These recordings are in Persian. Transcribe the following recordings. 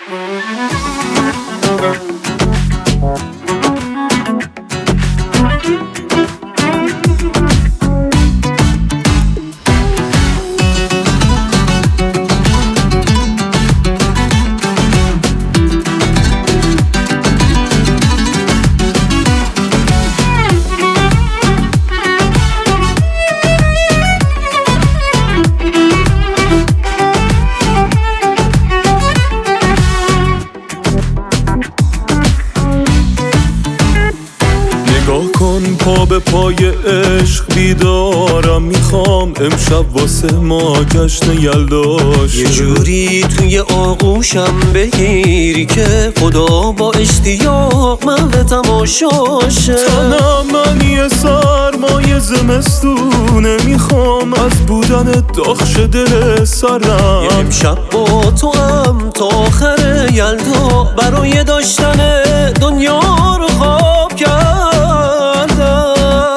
پا به پای عشق بیدارم، میخوام امشب واسه ما جشن یلداش یه جوری توی آغوشم بگیری که خدا با اشتیاق من به تماشاشه. تنم منی سرمای زمستونه، میخوام از بودن داغ دل سرم. یه امشب با تو هم تا آخر یلدا برای داشتن دنیا رو خواب کردم.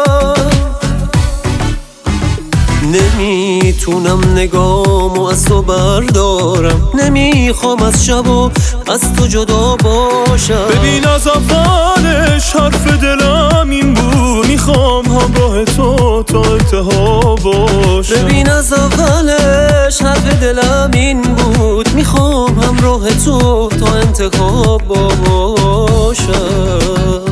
نمیتونم نگامو از تو بردارم، نمیخوام از شب و از تو جدا باشم. ببین از اولش حرف دلم این بود، میخوام همراه تو تا انتها باشم. ببین از اولش حرف دلم این بود، میخوام همراه تو تا انتها باشم.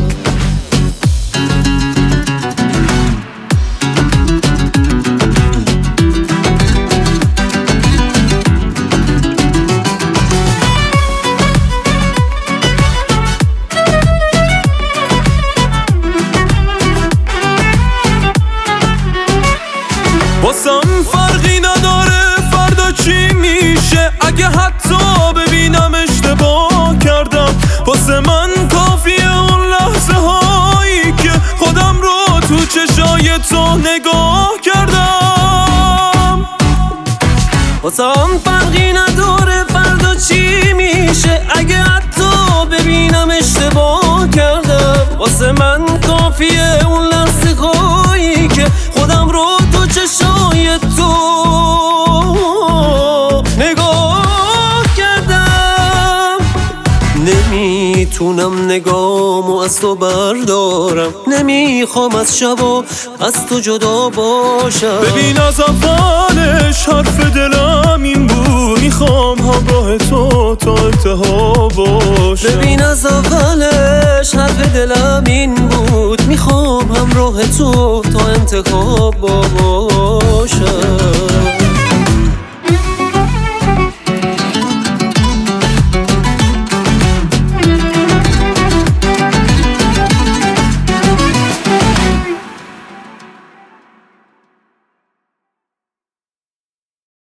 واسم فرقی نداره فردا چی میشه، اگه حتی ببینم اشتباه کردم. واسه من کافیه اون لحظه هایی که خودم رو تو چشای تو نگاه کردم. واسم فرقی نداره فردا چی میشه، اگه حتی ببینم اشتباه کردم. واسه من کافیه اون لحظه هایی که خودم رو تو چشای تو نگاه کردم. نمیتونم نگامو از تو بردارم، نمیخوام از شب و از تو جدا باشم. ببین از اولش حرف دلم این بود، میخوام همراه تو تا انتها باشم. ببین از اولش حرف دلم این بود، میخوام همراه تو تا انتها باشم.